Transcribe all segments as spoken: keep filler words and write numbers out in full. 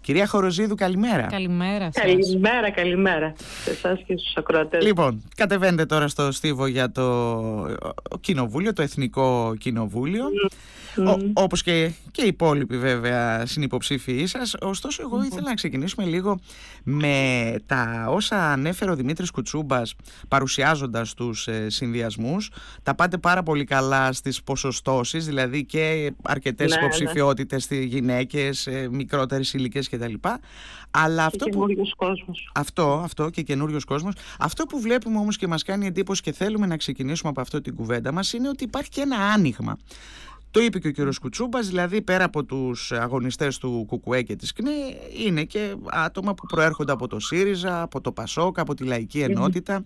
Κυρία Χοροζίδου, καλημέρα. Καλημέρα σας. Καλημέρα, καλημέρα σε εσάς και στους ακροατές. Λοιπόν, κατεβαίνετε τώρα στο στίβο για το κοινοβούλιο, το Εθνικό Κοινοβούλιο, mm. ο, όπως και, και οι υπόλοιποι βέβαια συνυποψήφιοι σας. Ωστόσο, εγώ mm. ήθελα να ξεκινήσουμε λίγο με τα όσα ανέφερε ο Δημήτρης Κουτσούμπας παρουσιάζοντας τους ε, συνδυασμούς. Τα πάτε πάρα πολύ καλά στις ποσοστώσεις, δηλαδή και αρκετές ναι, υποψηφιότητες ναι. γυναίκες, ε, μικρότερες ηλικίες κτλ. Αλλά αυτό, που... κόσμος. αυτό, αυτό και καινούριος κόσμος. Αυτό που βλέπουμε όμως και μας κάνει εντύπωση και θέλουμε να ξεκινήσουμε από αυτό την κουβέντα μας είναι ότι υπάρχει και ένα άνοιγμα. Το είπε και ο κύριος Κουτσούμπας, δηλαδή πέρα από τους αγωνιστές του Κουκουέ και της ΚΝΕ είναι και άτομα που προέρχονται από το ΣΥΡΙΖΑ, από το ΠΑΣΟΚ, από τη Λαϊκή Ενότητα.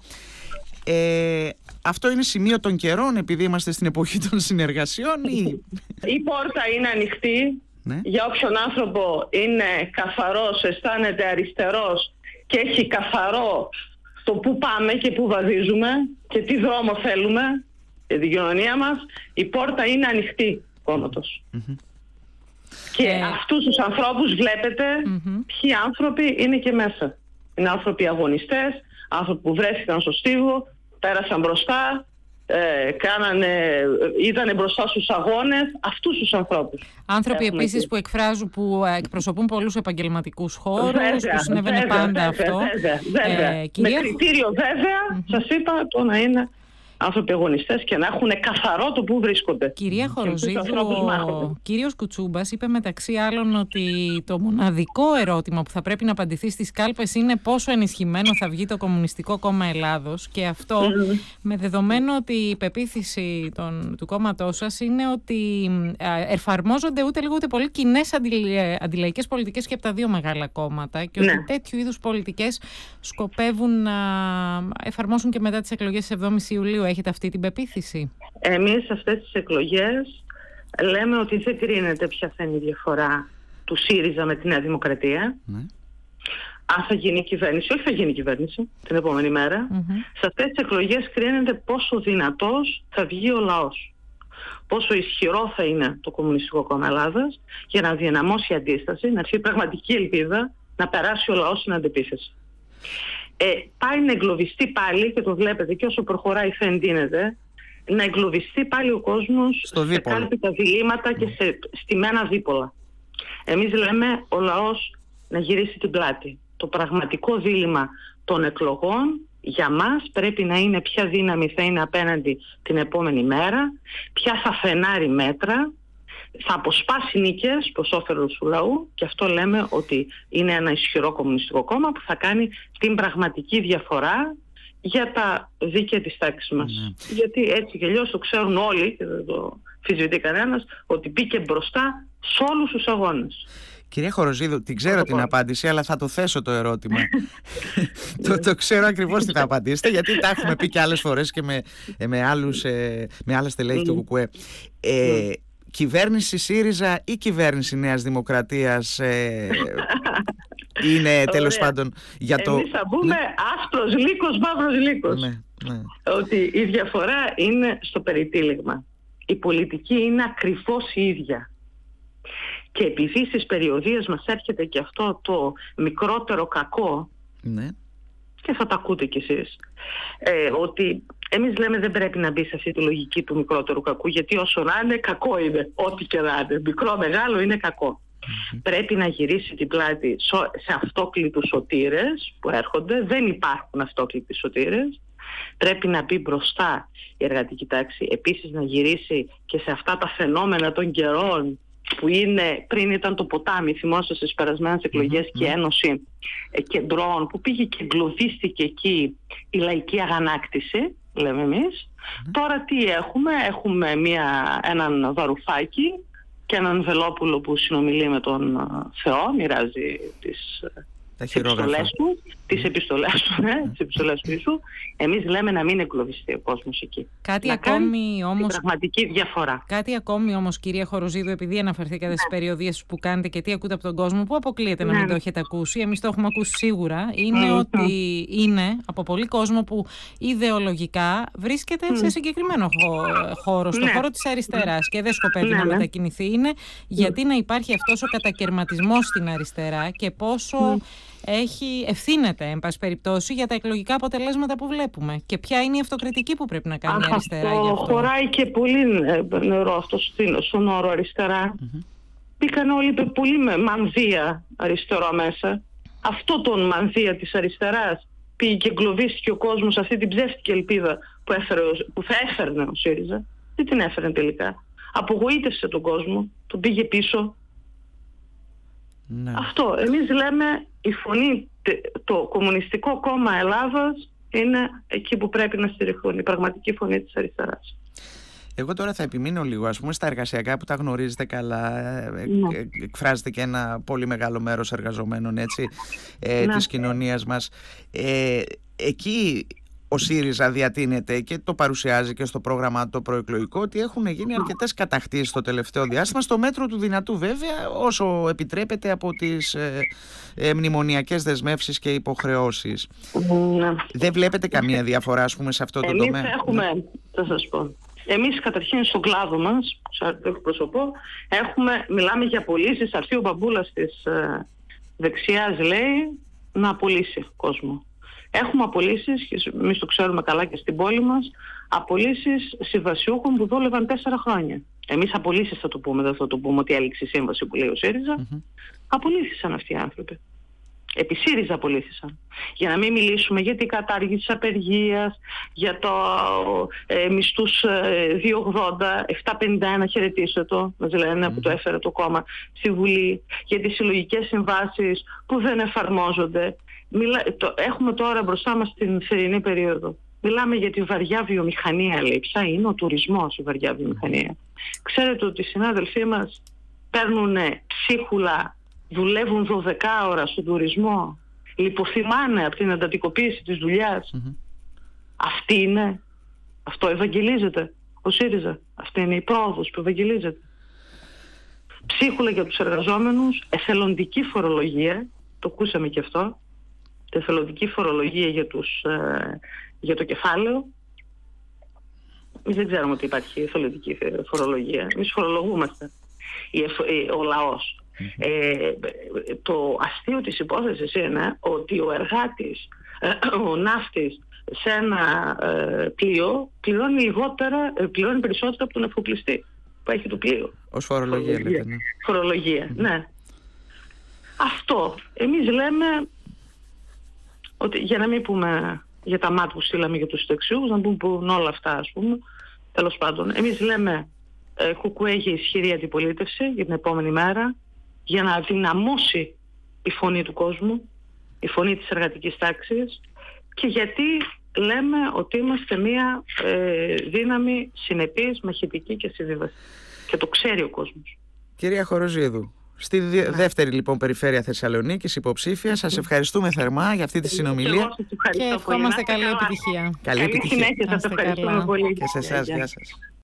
Ε, αυτό είναι σημείο των καιρών επειδή είμαστε στην εποχή των συνεργασιών ή... Η πόρτα είναι ανοιχτή. Ναι. Για όποιον άνθρωπο είναι καθαρός, αισθάνεται αριστερός και έχει καθαρό το που πάμε και που βαδίζουμε και τι δρόμο θέλουμε για την κοινωνία μας, η πόρτα είναι ανοιχτή κόμματος. Mm-hmm. Και ε... αυτούς τους ανθρώπους βλέπετε mm-hmm. ποιοι άνθρωποι είναι και μέσα. Είναι άνθρωποι αγωνιστές, άνθρωποι που βρέθηκαν στο στίβο, πέρασαν μπροστά, Ε, κάνανε, ήτανε μπροστά στους αγώνες, αυτούς τους ανθρώπους. Άνθρωποι επίσης και... που εκφράζουν, που εκπροσωπούν πολλούς επαγγελματικούς χώρους, βέβαια, που συνέβαινε βέβαια, πάντα βέβαια, αυτό. Βέβαια, βέβαια. Ε, κυρία... Με κριτήριο βέβαια, mm-hmm. σας είπα, το να είναι άνθρωποι αγωνιστές και να έχουν καθαρό το που βρίσκονται. Κυρία Χοροζίδου, ο κύριος Κουτσούμπας είπε μεταξύ άλλων ότι το μοναδικό ερώτημα που θα πρέπει να απαντηθεί στις κάλπες είναι πόσο ενισχυμένο θα βγει το Κομμουνιστικό Κόμμα Ελλάδος, και αυτό mm. με δεδομένο ότι η πεποίθηση των, του κόμματός σας είναι ότι εφαρμόζονται ούτε λίγο ούτε πολύ κοινές αντιλαϊκές πολιτικές και από τα δύο μεγάλα κόμματα και ότι ναι. τέτοιου είδους πολιτικές σκοπεύουν να εφαρμόσουν και μετά τις εκλογές της εβδόμης Ιουλίου. Έχετε αυτή την πεποίθηση? Εμείς σε αυτές τις εκλογές λέμε ότι δεν κρίνεται ποια θα είναι η διαφορά του ΣΥΡΙΖΑ με τη Νέα Δημοκρατία. Ναι. Αν θα γίνει κυβέρνηση, όχι θα γίνει κυβέρνηση την επόμενη μέρα. Mm-hmm. Σε αυτές τις εκλογές κρίνεται πόσο δυνατός θα βγει ο λαός. Πόσο ισχυρό θα είναι το Κομμουνιστικό Κόμμα Ελλάδας για να δυναμώσει αντίσταση, να έρθει πραγματική ελπίδα να περάσει ο λαός στην αντεπίθεση. Ε, πάει να εγκλωβιστεί πάλι, και το βλέπετε και όσο προχωράει θα εντείνεται, να εγκλωβιστεί πάλι ο κόσμος στο σε κάλπιτα διλήμματα και σε στημένα δίπολα. Εμείς λέμε ο λαός να γυρίσει την πλάτη. Το πραγματικό δίλημμα των εκλογών για μας πρέπει να είναι ποια δύναμη θα είναι απέναντι την επόμενη μέρα, ποια θα φρενάρει μέτρα, θα αποσπάσει νίκες προς όφελος του λαού, και αυτό λέμε ότι είναι ένα ισχυρό κομμουνιστικό κόμμα που θα κάνει την πραγματική διαφορά για τα δίκαια της τάξης μας. Mm. Γιατί έτσι και αλλιώς το ξέρουν όλοι και δεν το αμφισβητεί κανένας, ότι μπήκε μπροστά σε όλους τους αγώνες. Κυρία Χοροζίδου, την ξέρω την απάντηση, αλλά θα το θέσω το ερώτημα. το, το ξέρω ακριβώς τι θα απαντήσετε, γιατί τα έχουμε πει και άλλες φορές και με, με, άλλους, με άλλες στελέχη του Κουκουέ. Ε, Κυβέρνηση ΣΥΡΙΖΑ ή κυβέρνηση Νέας Δημοκρατίας ε, είναι τέλος πάντων για το... Εμείς θα πούμε ναι. άσπρος λύκος, μαύρος λύκος. Ναι, ναι. Ότι η διαφορά είναι στο περιτύλιγμα. Η πολιτική είναι ακριβώς η ίδια. Και επειδή στις περιοδίες μας έρχεται και αυτό το μικρότερο κακό, ναι. και θα τα ακούτε κι εσείς, ε, ότι εμείς λέμε δεν πρέπει να μπει σε αυτή τη λογική του μικρότερου κακού, γιατί όσο να είναι κακό είναι, ό,τι και να είναι, μικρό μεγάλο είναι κακό. Mm-hmm. Πρέπει να γυρίσει την πλάτη σε αυτόκλητους σωτήρες που έρχονται, δεν υπάρχουν αυτόκλητοι σωτήρες. Πρέπει να μπει μπροστά η εργατική τάξη, επίσης να γυρίσει και σε αυτά τα φαινόμενα των καιρών που είναι, πριν ήταν το ποτάμι, θυμόσαστε στις περασμένες εκλογές mm-hmm. και ένωση ε, κεντρών που πήγε και εγκλωβίστηκε εκεί η λαϊκή αγανάκτηση, λέμε εμείς. Mm-hmm. Τώρα τι έχουμε? Έχουμε μια, έναν Βαρουφάκη και έναν Βελόπουλο που συνομιλεί με τον Θεό, μοιράζει τις επιστολές του. τις επιστολές του, ναι, τις επιστολές του Ιησού, εμείς λέμε να μην εγκλωβιστεί ο κόσμος εκεί. Κάτι να ακόμη όμως, πραγματική διαφορά. Κάτι ακόμη όμως, κυρία Χοροζίδου, επειδή αναφερθήκατε ναι. στις περιοδίες που κάνετε και τι ακούτε από τον κόσμο, που αποκλείεται ναι. να μην το έχετε ακούσει, εμείς το έχουμε ακούσει σίγουρα, είναι mm-hmm. ότι είναι από πολύ κόσμο που ιδεολογικά βρίσκεται mm. σε συγκεκριμένο χώρο, στο ναι. χώρο της αριστεράς και δεν σκοπεύει ναι, να ναι. μετακινηθεί. Είναι γιατί mm. να υπάρχει αυτός ο κατακαιρματισμός στην αριστερά και πόσο mm. έχει ευθύνεται, εν πάση περιπτώσει, για τα εκλογικά αποτελέσματα που βλέπουμε. Και ποια είναι η αυτοκριτική που πρέπει να κάνει η αριστερά αυτό γι' αυτό. Χωράει και πολύ νερό αυτό στον όρο αριστερά. Mm-hmm. Μπήκαν όλοι πολύ με μανδύα αριστερό μέσα. Αυτό τον μανδύα της αριστεράς πήγε και εγκλωβίστηκε ο κόσμος, αυτή την ψεύτικη ελπίδα που, έφερε, που θα έφερνε ο ΣΥΡΙΖΑ. Δεν την έφερε τελικά. Απογοήτευσε τον κόσμο, τον πήγε πίσω. Ναι. Αυτό. Εμείς λέμε η φωνή, το Κομμουνιστικό Κόμμα Ελλάδος είναι εκεί που πρέπει να στηριχθούν, η πραγματική φωνή της αριστεράς. Εγώ τώρα θα επιμείνω λίγο, ας πούμε, στα εργασιακά που τα γνωρίζετε καλά, ναι. εκφράζεται και ένα πολύ μεγάλο μέρος εργαζομένων, έτσι, ε, ναι. της κοινωνίας μας. Ε, εκεί ο ΣΥΡΙΖΑ διατείνεται και το παρουσιάζει και στο πρόγραμμα το προεκλογικό ότι έχουν γίνει αρκετές κατακτήσεις το τελευταίο διάστημα, στο μέτρο του δυνατού βέβαια, όσο επιτρέπεται από τις ε, ε, μνημονιακές δεσμεύσεις και υποχρεώσεις. Ναι. Δεν βλέπετε καμία διαφορά, ας πούμε, σε αυτό το Εμείς τομέα? Έχουμε, ναι. θα σας πω. Εμείς καταρχήν στον κλάδο μας, σαν το εκπροσωπώ, έχουμε, μιλάμε για απολύσεις. Αρθεί ο Μπαμπούλας της ε, δεξιάς, λέει, να απολύσει κόσμο. Έχουμε απολύσεις, και εμείς το ξέρουμε καλά και στην πόλη μας, απολύσεις συμβασιούχων που δούλευαν τέσσερα χρόνια. Εμείς απολύσεις θα το πούμε, δεν θα το πούμε ότι έληξε η σύμβαση που λέει ο ΣΥΡΙΖΑ. Mm-hmm. Απολύθησαν αυτοί οι άνθρωποι. Επί ΣΥΡΙΖΑ απολύθησαν. Για να μην μιλήσουμε για την κατάργηση της απεργίας, για το ε, μισθούς ε, δύο ογδόντα, επτακόσια πενήντα ένα, χαιρετήστε το, μας λένε, mm-hmm. που το έφερε το κόμμα στη Βουλή, για τις συλλογικές συμβάσεις που δεν εφαρμόζονται. Μιλά, το, έχουμε τώρα μπροστά μας την θερινή περίοδο. Μιλάμε για τη βαριά βιομηχανία, λέει. Ποια είναι ο τουρισμός η βαριά βιομηχανία? Ξέρετε ότι οι συνάδελφοί μας παίρνουν ψίχουλα, δουλεύουν δώδεκα ώρα στον τουρισμό, λιποθυμάνε από την εντατικοποίηση της δουλειάς. Mm-hmm. Αυτή είναι, αυτό ευαγγελίζεται ο ΣΥΡΙΖΑ. Αυτή είναι η πρόοδος που ευαγγελίζεται. Ψίχουλα για τους εργαζόμενους, εθελοντική φορολογία, το ακούσαμε και αυτό, εθελοντική φορολογία για, τους, ε, για το κεφάλαιο. Εμείς δεν ξέρουμε ότι υπάρχει εθελοντική φορολογία. Εμείς φορολογούμαστε, η, ο λαός. Ε, το αστείο της υπόθεσης είναι ότι ο εργάτης, ε, ο ναύτης σε ένα ε, πλοίο πληρώνει λιγότερα, ε, πληρώνει περισσότερο από τον εφοπλιστή που έχει το πλοίο. Ως φορολογία, φορολογία. Λέτε, ναι. Φορολογία, mm-hmm. ναι. Αυτό. Εμείς λέμε ότι, για να μην πούμε για τα μάτια που στείλαμε για τους συνταξιούχους, να πούμε που όλα αυτά, ας πούμε, τέλος πάντων. Εμείς λέμε ε, κουκουέ για ισχυρή αντιπολίτευση για την επόμενη μέρα, για να δυναμώσει η φωνή του κόσμου, η φωνή της εργατικής τάξης, και γιατί λέμε ότι είμαστε μια ε, δύναμη συνεπής, μαχητική και συμβίβαση. Και το ξέρει ο κόσμος. Κυρία Χοροζίδου, στη ναι. δεύτερη λοιπόν περιφέρεια Θεσσαλονίκης, υποψήφια, σας ευχαριστούμε θερμά για αυτή τη συνομιλία. Και ευχόμαστε καλή επιτυχία. Καλή επιτυχία. Συνέχεια, σας ευχαριστούμε πολύ. Και σε εσάς, γεια σας.